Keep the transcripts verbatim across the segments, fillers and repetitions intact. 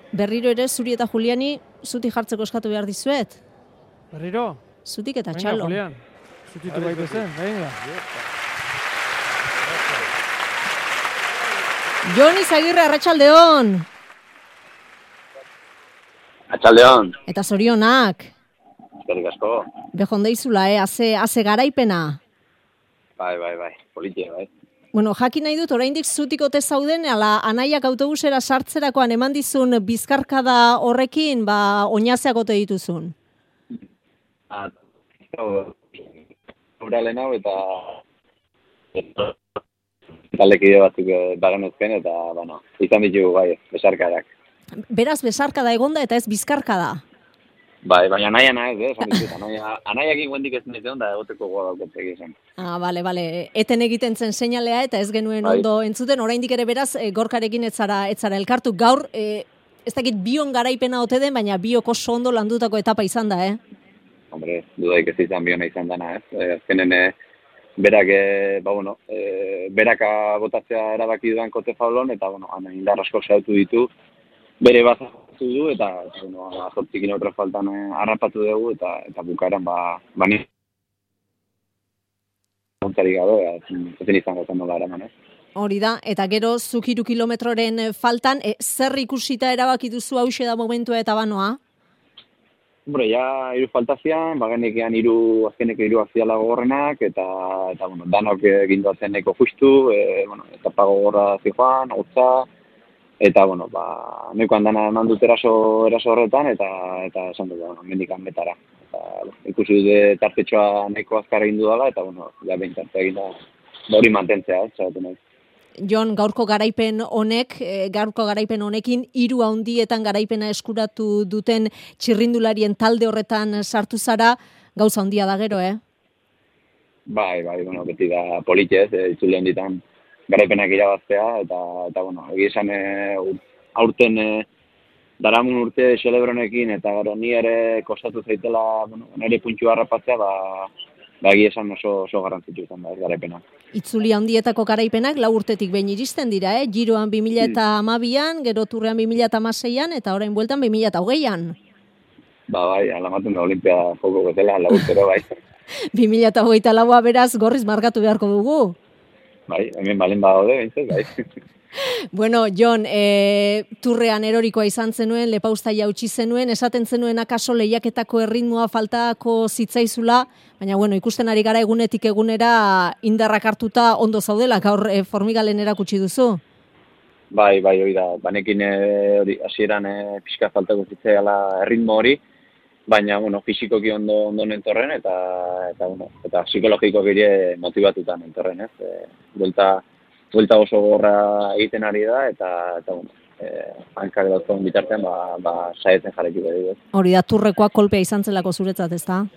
Berriro ere, zuri eta Juliani, zutik jartzeko eskatu behar dizuet. Berriro? Zutik eta Venga, txalo. Julián. Zutitu bai bezen, venga. Jon Izagirre, arratsaldeon. Arratsaldeon. Eta zorionak. Eskerrik asko. Bejondeizula, eh, haze, haze garaipena. Bai, bai, bai, politia, bai. Bueno, jakin nahi dut, oraindik zutik ote zauden, ala anaiak autobusera sartzerakoan eman dizun bizkarkada horrekin, ba, oinazeak ote dituzun. Ah, Uralen hau eta talekide batzuk bagenezken eta, bueno, izan ditugu bai, besarkadak. Beraz, besarkada egonda eta ez bizkarkada. Bai, baina anaia nahez, eh, esan ditut, anaia, anaiak inguendik ez nezeon da egoteko goa dauketzek izan. Ah, bale, bale, eten egiten zen seinalea eta ez genuen bai. Ondo entzuten, oraindik ere beraz, e, gorkarekin ez zara, ez zara elkartu. Gaur, e, ez dakit bion garaipena ote den, baina biok oso ondo landutako etapa izan da, eh? Hombre, dudaik ez izan biona izan dana, ez? Eh, azkenen, eh, berak, eh, ba, bueno, eh, beraka botatzea erabaki duan kote faulon, eta, bueno, ana indar asko saiatu ditu, bere bat du, eta, bueno, zortzi kilometro faltan eh, harrapatu dugu, eta eta bukaeran, ba, bani ontzari gabe, ezin izango zen nola eraman, ez? Hori da, eta gero zuk hiru kilometroren faltan, e, zer ikusita erabaki duzu hauxe da momentua eta banoa? Hombre, ja, hiru faltazian, bagenekean hiru, azkeneko hiru aziala gogorrenak, eta, eta bueno, danok egin duatzen neko justu, e, bueno, etapa gogorra zijoan, hotza, eta, bueno, ba, nekoan dana eman dut eraso, eraso horretan, eta, eta esan dut, bueno, mendikan betara. Eta, bueno, ikusi dute tartetxoa neko azkar egin dudala, eta, bueno, ja, behin tarte egin da, hori mantentzea, ez, zaitu nahi. Jon, gaurko garaipen honek, gaurko garaipen honekin hiru handietan garaipena eskuratu duten txirrindularien talde horretan sartu zara, gauza handia da gero, eh? Bai, bai, bueno, beti da politez, e, itzuli handitan garaipenak irabaztea, eta, eta bueno, egia esan e, aurten e, daramun urte celebronekin, eta gero ni ere kostatu zaitela, bueno, nire puntxua harrapatzea, ba, ba egia esan oso, oso garrantzitu izan da, garaipena. Itzuli handietako garaipenak lau urtetik behin iristen dira, eh? Giroan bi mila hamabian, gero turrean bi mila hamaseian, eta orain bueltan bi mila hogeian. Ba, bai, alamaten da Olimpia joko gotela, lau urtero, bai. bi mila hogeita laua beraz gorriz markatu beharko dugu. Bai, hemen balen badaude, bintzez, bai. Bueno, Jon, e, turrean erorikoa izan zenuen, lepausta jautsi zenuen, esaten zenuen akaso lehiaketako erritmoa faltako zitzaizula, baina bueno, ikusten ari gara egunetik egunera indarrak hartuta ondo zaudela, gaur e, formigalen erakutsi duzu. Bai, bai, hori da, banekin hori hasieran e, pixka faltako zitzaiala erritmo hori, baina, bueno, fisikoki ondo, ondo nentorren, eta, eta, bueno, eta psikologikoki ere motivatuta nentorren, ez? E, buelta, buelta oso gorra egiten ari da, eta, eta bueno, eh, hankak dauzkoen bitartean, ba, ba saietzen jarretik edo. Hori da, turrekoak kolpea izan zelako zuretzat, ez da?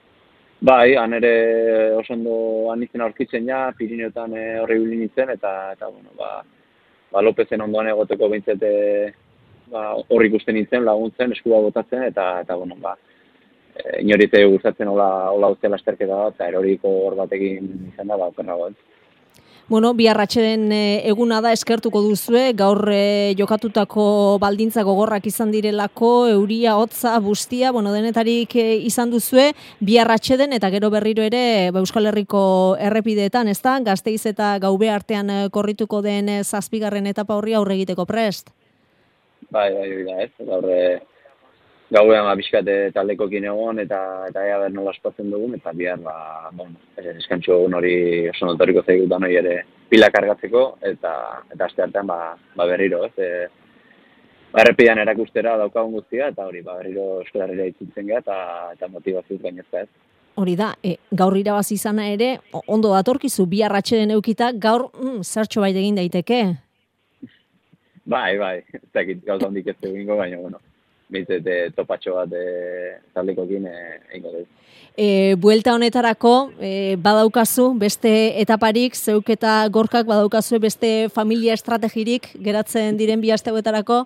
Bai, han ere oso ondo han izan aurkitzen ja, Pirineotan e, horri bilin nintzen, eta, eta bueno, ba, ba Lopezen ondoan egoteko behintzete ba, horri ikusten nintzen, laguntzen, eskua botatzen, eta, eta bueno, ba, e, inorite gustatzen hola, hola uztea lasterketa bat, eta eroriko hor batekin izan da, ba, okerrago. Bueno, bihar atxeden eguna da eskertuko duzue, gaur e, jokatutako baldintza gogorrak izan direlako, euria, hotza, bustia, bueno, denetarik e, izan duzue, bihar atxeden eta gero berriro ere ba, Euskal Herriko errepideetan, ez da? Gasteiz eta Gaube artean korrituko den zazpigarren etapa horri aurre egiteko prest? Bai, bai, hori da, ez? Gaur gauean ba, bizkate taldekokin egon, eta eta ea ber nola espatzen dugun, eta bihar, ba, bueno, eskantxo egun hori oso notoriko zaigutan hori ere pila kargatzeko, eta eta aste artean ba, ba berriro, ez? E, ba, errepidean erakustera daukagun guztia, eta hori, ba, berriro Euskal Herrira itzutzen gara, eta, eta motivazioz gainezka, ez? Hori da, e, gaur irabazi izana ere, ondo datorkizu, bihar atxeden eukita, gaur mm, zertxo bai egin daiteke? Bai, bai, ez dakit gauza hondik ez egingo, baina, bueno, bintzete topatxo bat e, taldekokin egingo dut. E, buelta honetarako e, badaukazu beste etaparik, zeuk eta gorkak badaukazu beste familia estrategirik geratzen diren bi aste hauetarako?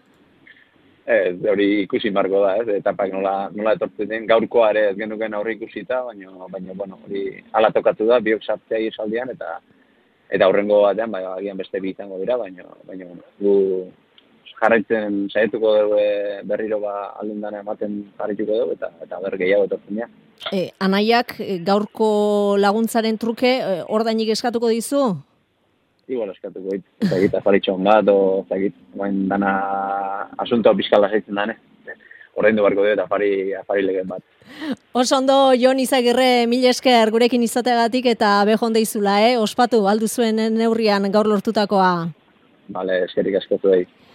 Ez, hori ikusi marko da, ez, etapak nola, nola etortzen den, gaurkoa ere ez genuken aurre ikusita, baina, baina bueno, hori ala tokatu da, biok sartzea isaldian, eta eta aurrengo batean, bai, agian beste bi izango dira, baina, baina bueno, gu jarraitzen saiatuko dugu e, berriro ba aldundana ematen jarraituko dugu eta eta ber gehiago etortzen dira. E, anaiak gaurko laguntzaren truke e, ordainik eskatuko dizu? Igual eskatuko dit. Eta egita faritxon bat, o egit, bain dana asuntoa pizkala zaitzen dane. Orain du barko dut afari, afari legen bat. Oso ondo, Jon Izagirre, mil esker gurekin izateagatik eta behon deizula, eh? Ospatu, aldu zuen neurrian gaur lortutakoa. Vale, eskerik asko zuei.